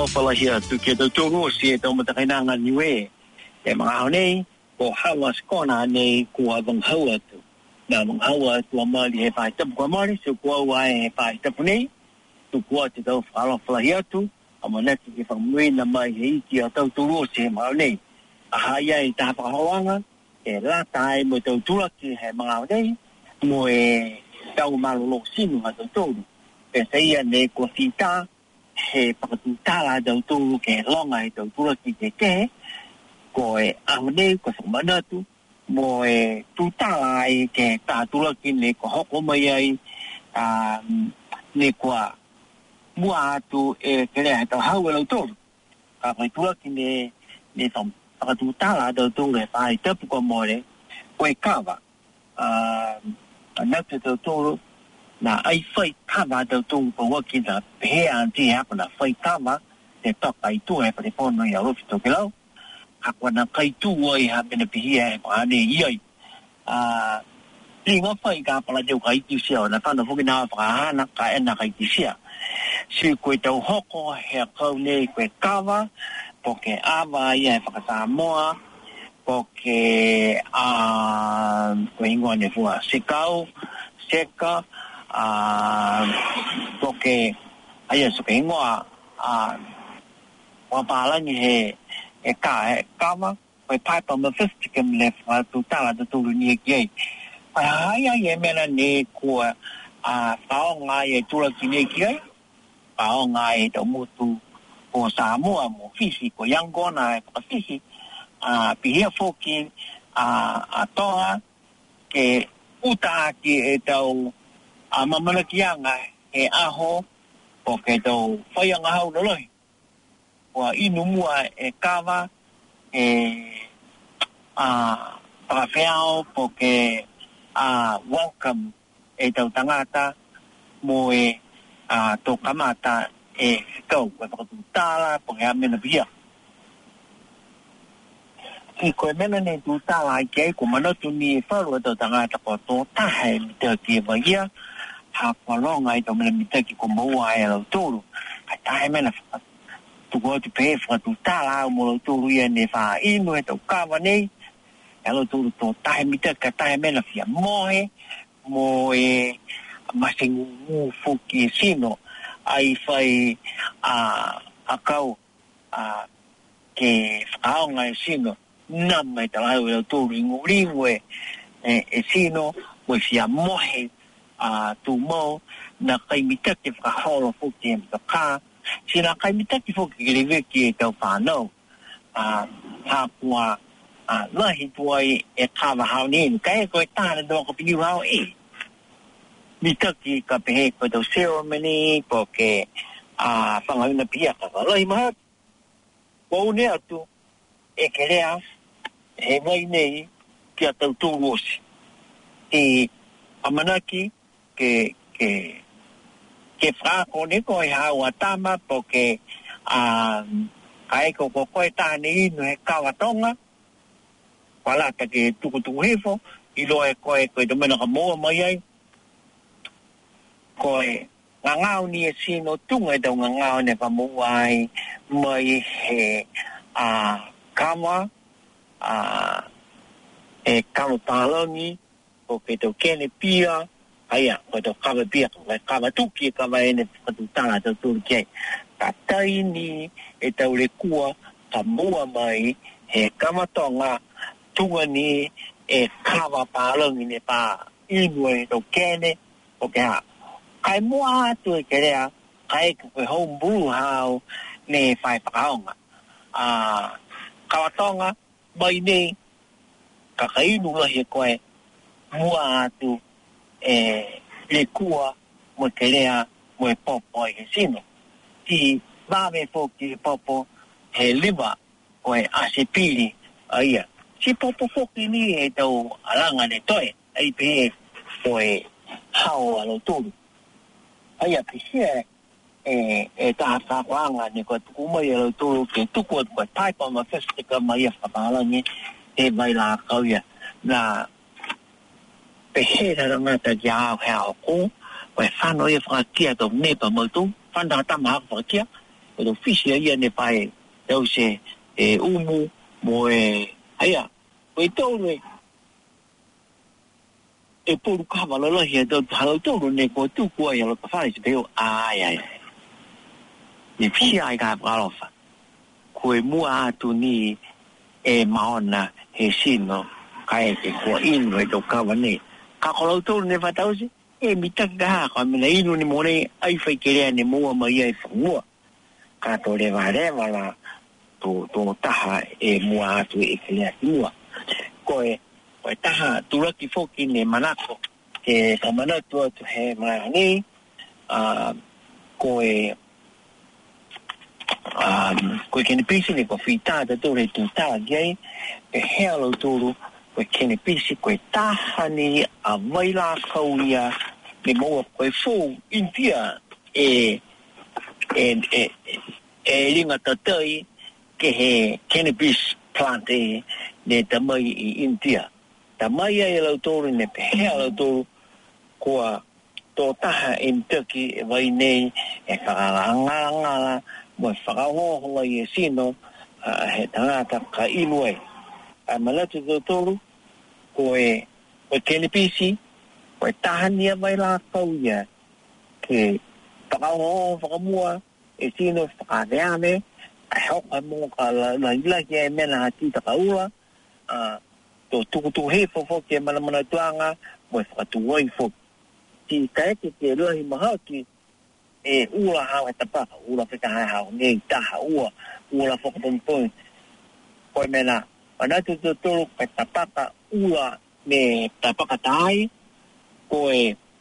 falahia tu ke to toro si to matakinanga niwe e mga nei ko hawa skona nei ko abang hawa tu na mga hawa tu amali he pai tap ko mari so ko wa he pai tap nei tu ko te to falahia tu amana ki fa mui na mai he ki to toro si mga nei ahaya i ta pa hawanga e la tai mo to tula ki he mga nei mo e tau malolo sinu ha to toro e sei ne ko fita he pakatutala daw tu ke longa daw tu ki ke ko e amne ko semana tu mo e tutala ke ta tu ki ne ko hoko mai ai ne kwa mua tu e ke le ta hau lo tu ka ko tu ki ne som pakatutala daw tu le pai te ko mo le ko e kava na te tu na ai fai kava da tu ko wa ki da he an ti ha na fai kava te to kai tu e pe pon no ya lo to ke lo ha kwa na kai tu oi ha be na pi he pa ne i li ngo fai ka pa la de kai ti sia na ka no fu na pa na ka en na kai ti sia si ko to hoko he ko ne ko kava porque ava ia fa ka moa porque ko ingo ne fu sekau seka porque aí isso que ingoa wa pala ni he e kama vai pai pa me fist que me leva tu tala tu ni que ai ai mena ni ko pao nga e tu la ni que pao nga e to mutu o Samoa mo físico yango na físico pia foki toa que uta que então mamana kianga e aho porque do foi nga hau no loi wa inumua e kava para feo porque welcome e do tangata mo e to kamata e ficou com a tutala porque a mena via ki ko mena ne tutala ke ko manotu ni falo do tangata ko to tahe te ki vaia ha palonga i to me mitaki ko mo ai lo toro ai mena tu go tu pe fa tu tala mo lo toro ia ne fa ino e to kava nei elo toro to tai mitaka tai mena fia mo e masingu fuki sino ai fai akau ke faonga sino nama e tala lo toro nguriwe e sino mo fia mohe tu mo na kai mitaki fa holo fuki ka sina kai mitaki fuki leve ki to fa no ha kwa la hi tuai e kava hauni kai ko ta do ko pi hau mitaki ka pe ko do ceremony porque fa na pia ka la hi ma ko ne atu e kelea e vai nei ki atu tu rosi e amanaki que fra con eco e hawa tama porque ai ko ta ni no e kawatonga wala ta ke tu hefo i lo e ko do mena mo mai ai ko ngangau ni sino tunga do ngangau ne pa mo ai mai he kama e kalopaloni porque to kene pia aya ko to kava pia ko kava tuki kava ene patutala to turke tatai ni e taule kua tamua mai he kama tonga tunga ni e kava palongi ne pa inwe to kene porque kai mua tu e kerea kai ko home brew how ne fai paonga kava tonga mai ni ka kai nu la he ko mua tu le kua mo kelea mo popo e sino ti va me foki popo he liva o asipili aia si popo foki ni e to alanga ne toe ai pe o hao alo tulu aia pisia ta fa kwanga ni ko ku mo alo tulu ke tu ko tai pa ma festival mai fa pala ni e vai la kauia na pe na nga ta ja ha ko we fa no e fa kia to ne pa mo tu fa da ta ma fa kia 我都必须要呢摆，有些乌木莫哎呀，为到了。不如看完了那些都还有道路那个度过呀，反正是没有哎呀，你屁爱干不了饭，会木啊，都你毛呢，心咯，开个过因为都搞完呢，搞好了道路那发到是，米得噶，还没来路你莫呢，爱飞给人你莫没也疯我，搞到的话嘞，完了，都大下木啊，都一个人木，过。我打哈，除了给福建的嘛那个，他们那多就系嘛呢，过过去的必须那个飞大的都来都大嘅，海路都过去的必须过大哈呢维拉口呀，你冇过福印度啊，另外的对，嘅系 cannabis plant 的，你怎么印度啊？但係有老多人呢，有老多過多大因得嘅為呢，發啦，咪發我嘅嘢先咯，係等下得個因為，咪啦就多咯，為見你必須，為大呢為啦高嘢，佢發我啊，先咯發啲咩，學我個啦嘢咩啦，知得好啦，tu fo ke mana tuanga mo fa tu oi fo ti kai ke lo hi ma ki ula ha ta pa ula fa ka ha ni ta ha ula fo pon ko mena ana tu ka ta pa ka ula me ta pa ka tai ko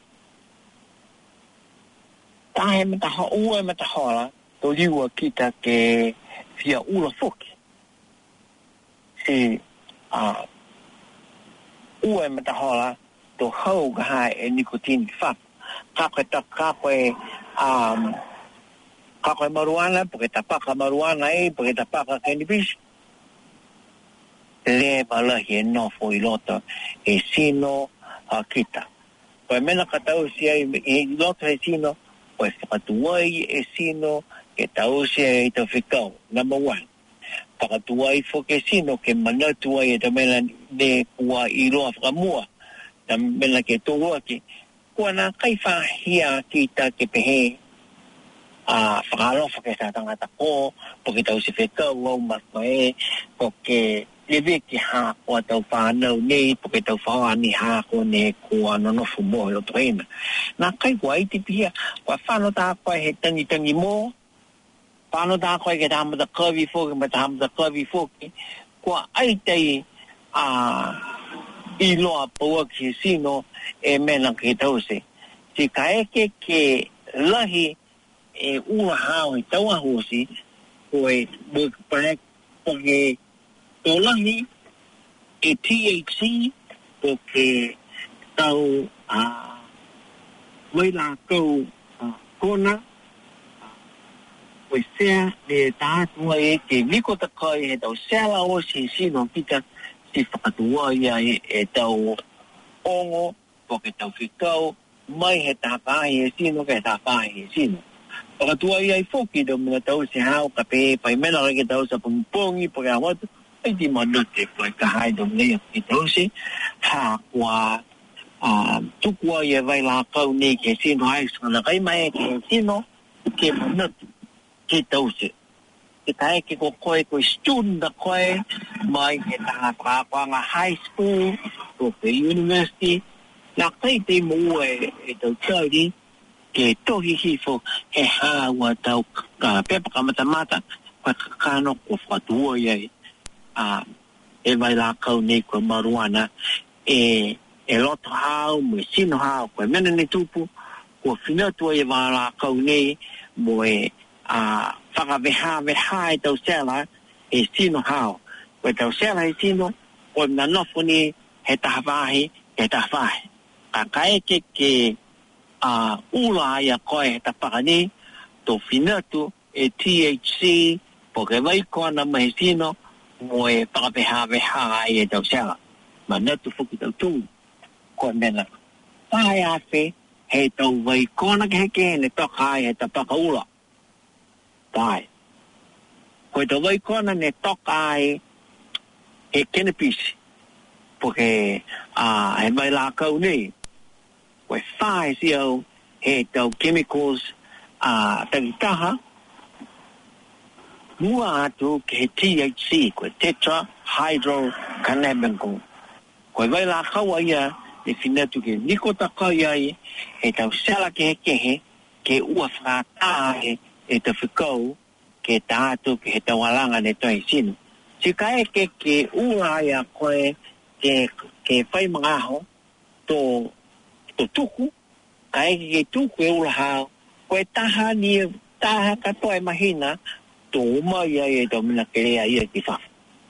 ta me ta ha me ta ha la to li wa kita ke fia ula fo ki si mà ta hỏi là tổ hậu cái hai nicotine pháp các cái marijuana porque tapak marijuana ấy porque tapak cannabis le bala hiện nó phơi lót sino kita vậy mình cái tao sẽ lót sino vậy phải tuổi sino cái tao sẽ tao phải câu number one pakatuay fokesino ke manatuay tamela de kuwa ilo afkamua tamela ke tuwa ke kuana kaifa hia kita ke pehe fakalo fokesa tangata ko porque tau se feka wo masme porque leve ki ha ko tau fa no ni porque tau fa ni ha ko ne kuwa no fumo lo traina na kai wai ti pia kwa fa no ta ko he tangi mo paano ta ko ke tama da curvy folk ma tama da curvy folk ko ai dai ilo po ki sino mena ke tose si kae ke lahi una hawi tawa hosi ko bu paek porque to lahi THC porque tau với là câu kona với xe để ta với cái lý có tất cả hệ đầu xe là ô xí nó kita si phát đua ya hệ đầu ông hoặc cái đầu phi câu mấy hệ ta phá hệ xí nó cái ta phá hệ xí nó hoặc đua ya phụ kỳ đồ mình đầu xe hao cà phê phải mấy lần cái đầu sẽ bung bung như vậy mà ai đi mà được cái hai đồ này cái đầu xe hạ qua chúc qua ya vậy là câu này cái xí nó hay là cái mấy cái xí nó cái nó cái đầu xe cái thái cái cô student đã coi mai cái ta qua qua high school rồi cái university là cái thì mua đầu chơi đi cái tôi hi phụ cái ha và đầu cả bé bác mà ta và cái nó của phật vua vậy vậy là câu này của marijuana lót hao mới xin hao của mấy người tu của phía nước tôi và là câu này mới phát về hai đầu xe là xin hao với đầu xe là xin nó còn nó phụ ni hệ ta phải cái ula ya coi ta pa ni to fina tu THC porque vai con na mai sino moi pa be ha ya tao sa mà nó tu phục tao tu con nên là ta ya fe he tao vai con na cái này to khai ta pa ula pai. Koe to vai kona ne toka ai e kene pisi. Porque he mai la kau nei. Koe whae si au he tau chemicals tangitaha. Mua atu ke he THC, koe tetrahydrocannabinol. Koe vai la kau aia e finatu ke nikota kai ai e tau sela ke he ke ua whakata e te whikau ke tātu ke he tawalanga ne toi sinu. Si kai ke ua ia koe ke whai mga aho to tuku, kai ke tuku e ula hao, koe taha katoa e mahina, to umai ai e tau mina kerea ia ki wha.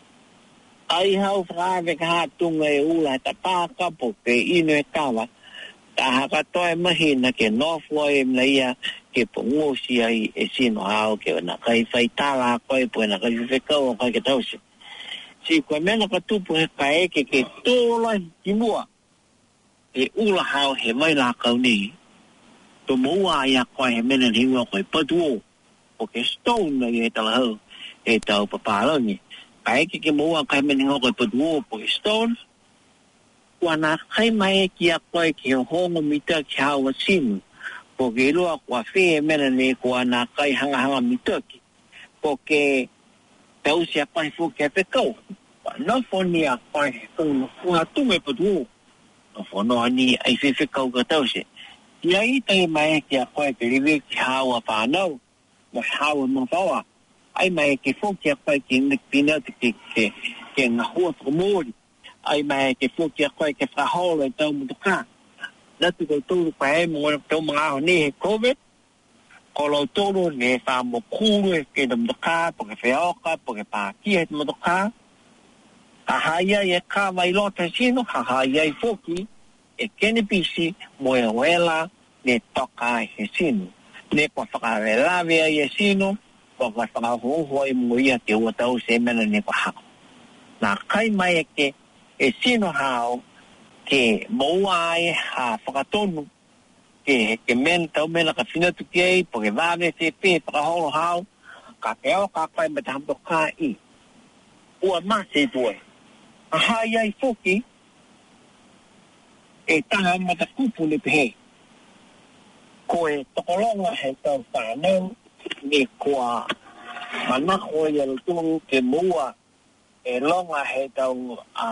Ai hau whakawe ka hatunga e ula ta pāka po ke ino e kawa, taha katoa e mahina ke nofua e mna ia ke pongosi ai e sino hao ke wana kai whai tala koe po ena kai whekau o kai ke tausi. Si koe mena ka tupu he ka eke ke tōla ki mua e ula hao he mai la kau ni to mua ia koe he mena hinga koe patuo o ke stone na i e tala hau e tau paparangi ka eke ke mua kai mena hinga koe patuo po ke stone kua nā kai mai ki a koe ke hongo mita ki hao wa sinu po ke ilua kua whee mena ne kua nā kai hanga mita ki po ke tau si a koe fuke a pekau no foni a koe no fua tume patuo no fono ani ai whewhekau ka tau se ia i tai mai ki a koe ke riwe ki hawa whanau mo hawa mawhawa ai mai ke fuke a koe ki nikpina ke ngahua komori ai mai ke fuke a koe ke whahola e tau mutuka natu kau tūru pa e mo tau mga aho ne he COVID ko lau tūru ne wha mo kūru e ke mutuka po ke wheoka po ke pākia he mutuka hahaya e ka vai lota sino hahaya i foki e kene pisi mo e wela ne toka he sino ne kwa whakarelawe ai e sino kwa whakahoho i mo ia te ua tau se mena ne kwa hako nā kai mai e ke e sino hao ke moua ai ha whakatonu ke men tau mena ka whinatu ki ei po ke wawe whepe whakaholo hao ka peo ka pai me te hampo ka i ua mase tue ahai ai foki e taha mata kupu ni pehe. Koe tokolonga he tau whanau ni kua manako i alutungu ke mua e longa he tau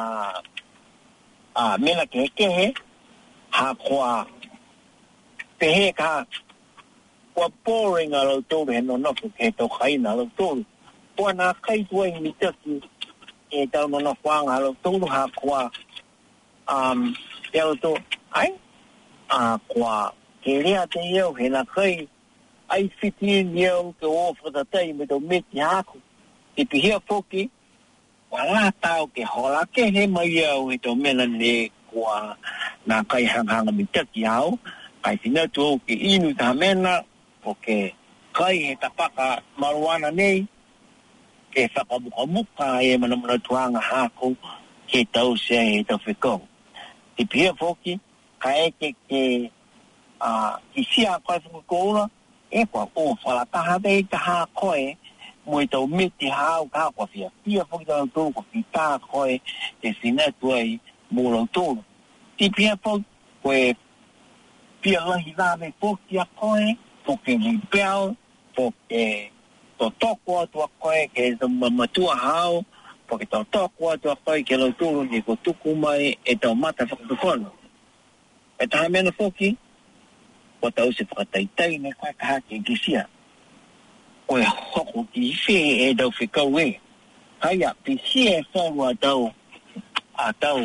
mena ke kehe ha kua pehe ka kua boring alutungu he no nofu ke tau kaina alutungu. Kua nā kai tue i mitaki e tau no whanga alo tōru ha kua te alo tō ai kua ke rea te iau he na kai ai whiti iau ke o whatatai me tau meti haku te pihia whoki wala tau ke hola ke he mai iau he tau mena ne kua nā kai hanga mitaki au kai whina tō ke inu tā mena o ke kai he tapaka maruana nei ke whakamuka e manamana tuanga hako ke tau sea he tau whekau. Te pia whoki, ka eke ke ki sia koe whakakoura, e kua o whalataha dei ka haa koe, mo i tau meti hao ka kua whia. Pia whoki tau tōru kua whita koe, te whinatu ai mō lau tōru. Te pia whoki, koe pia lahi lawe whoki a koe, whoki ripeo, whoki to toko atua koe ke matua hao, po ke to toko atua koe ke lau tūru ni ko tuku mai e tau mata whakatukono. E taha mena whoki, ko tau se whakataitai ne koe ka hake ki sia. Koe hoko ki whi e tau whikau e. Haia, pi sia e wharu a tau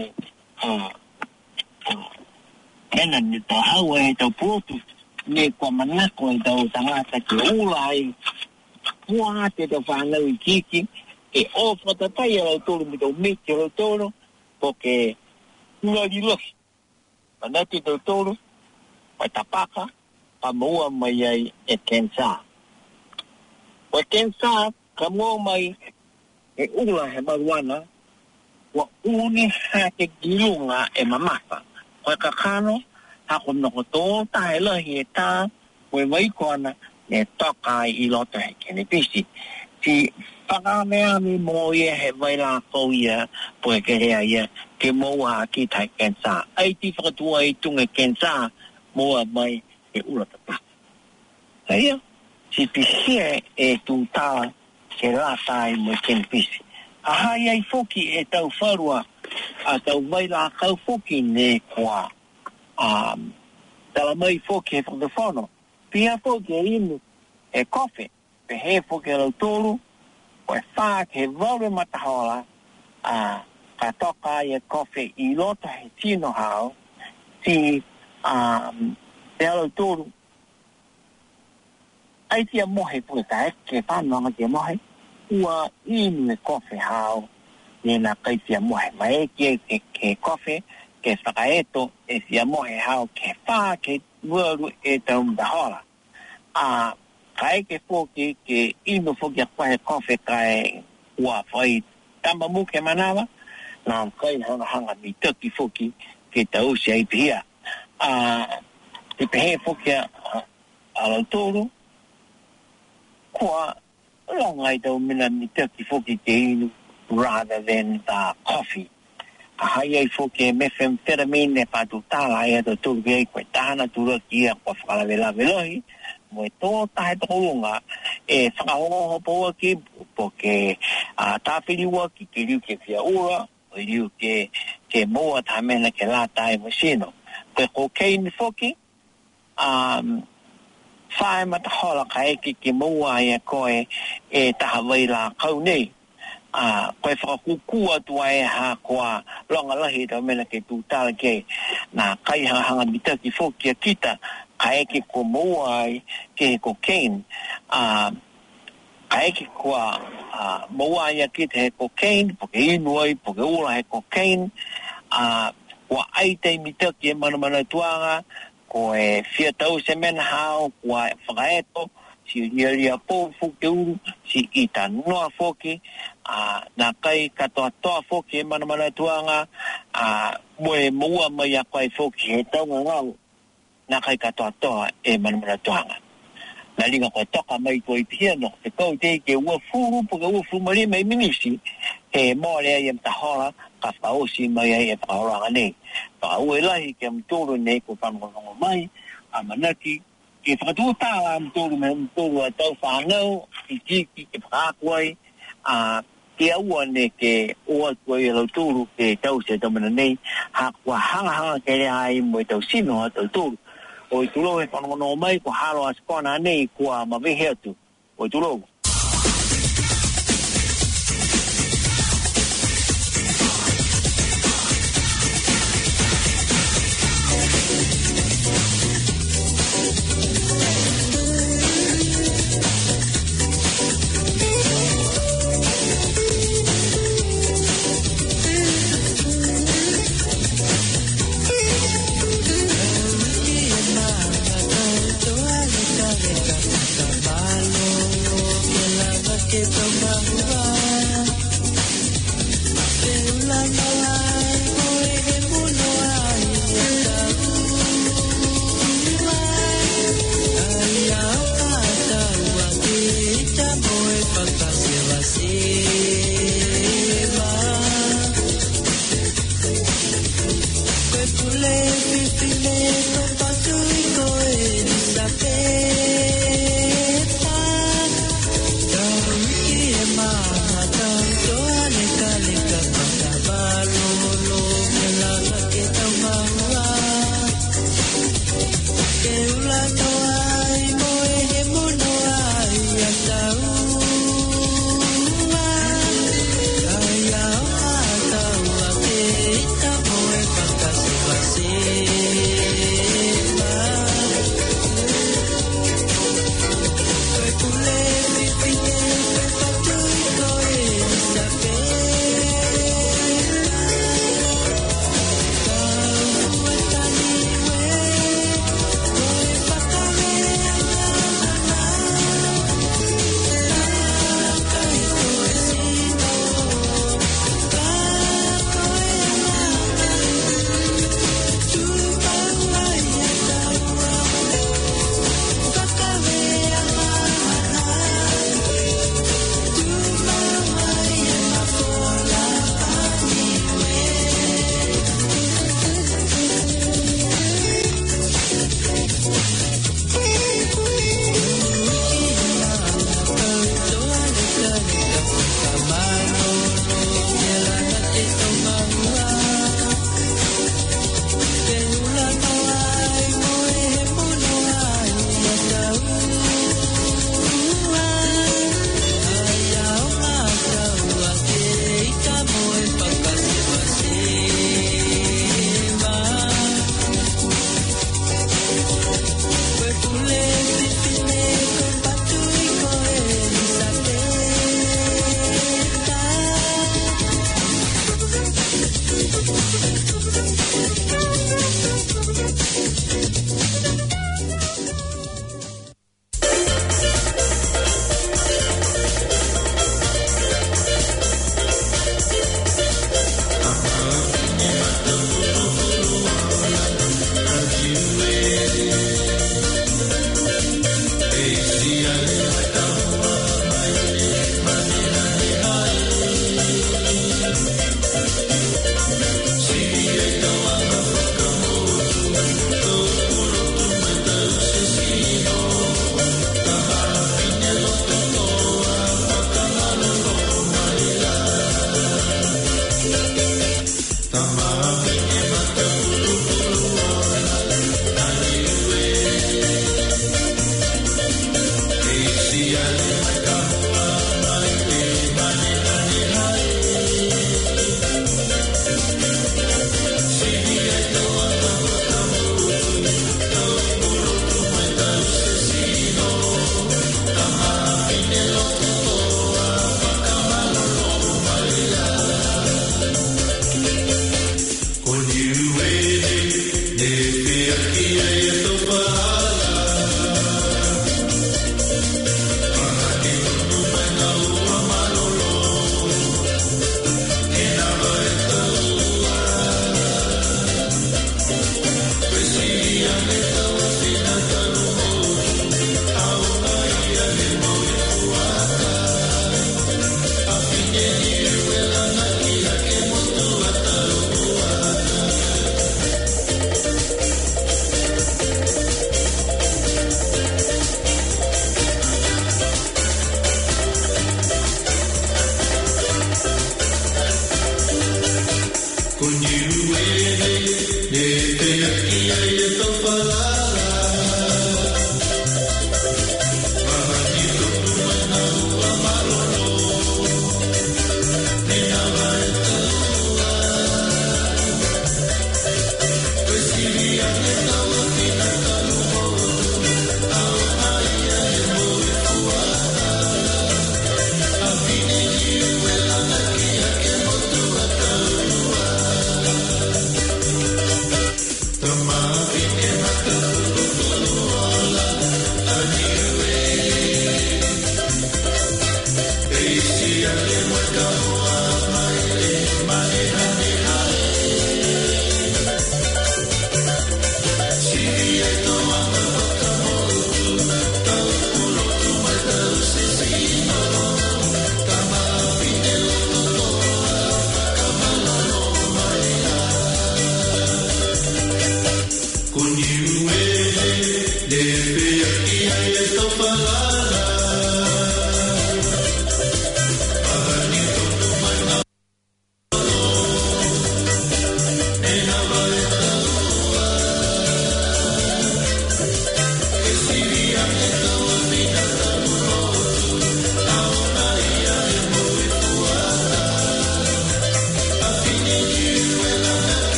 mena ni tau hau e tau pōtu, ne kua manako e tau tangata ke ulai, kua te tau whanau i kiki, e o whatatai e lau tōru me tau meti e lau tōru, po ke urari lohi. Mana te tau tōru, pai tapaka, pa maua mai ai e kensa. O kensa, ka mua mai e ula he maruana, wa uni hake girunga e mamasa. Koe kakano, hako noko tō, tahe lahi e tā, koe waikoana, ne toka I loto he kene pisi. Si whakamea mi mo ia he waila kou ia po e ke hea ia ke moa ki tai kensa. Ai ti whakatua I tunga kensa moa mai e ura tata. Ia, si pisia e tūtā ke rātai mo kene pisi. Ahai ai foki e tau wharua a tau waila kau foki ne kua tala mai foki e whakawhono. Pia foki e inu e kofi pe he foki e lau tōru o e whā ke waure matahola ka toka e kofi I loto he tino hao si te lau tōru ai tia mohe pui ka e ke whanonga tia mohe ua inu e kofi hao ni na kai tia mohe mai ke kofi ke whakaeto e tia mohe hao ke whā ke waru e tau mtahola kai ke foki ke inu foki a kwahe kofi kai ua whai tamba muke manawa na kai hanga mi tuki foki ke tau si ai pihia te pehe foki a lautoru kua longai tau mina mi tuki foki te inu rather than coffee. Ahai ai foki methamphetamine e patu tala e to turu ke koe tahana tura kia kua whakalawela velohi mo e tō tahe tokolunga e whakahoho poa ki po ke tāwhiriua ki ke riu ke whia ura o riu ke moa tāmena ke lātai mo sino. Koe cocaine foki whae matahola ka eke ke moa e koe e taha waila kau nei koe whakakukua tua e ha koa longa lahi tau mena ke tūtala ke na kai hanga mitaki foki a kita ka eke ko moa ai ke cocaine ka eke koa moa ai a kita he cocaine po ke inu ai po ke ura he cocaine koa ai tei mitaki e mana tuanga ko e fia tau se mena hao koa whakaeto si ria po foki uru si ita noa foki na kai katoa toa foki e mana tuanga moe moa mai a kai foki he taunga ngau na kai katoa toa e mana tuanga na linga koe toka mai koe pia no te kau te ke ua furu po ke ua furu mari mai minisi e moa lea i mtahola ka whaosi mai ai e whakaoranga nei whakaue lahi ke mtoro nei ko whanongongo mai manaki ke whakatū tāla mtoro a tau whanau I tiki ke whakakuai ke aua ne ke oa koe e lau tūru ke tau se tamana nei kua hanga ke rea ai mo e tau sino a tau tūru o I tūro e whanongongo mai ko haro a skona nei kua mawehe atu o I tūro Con you,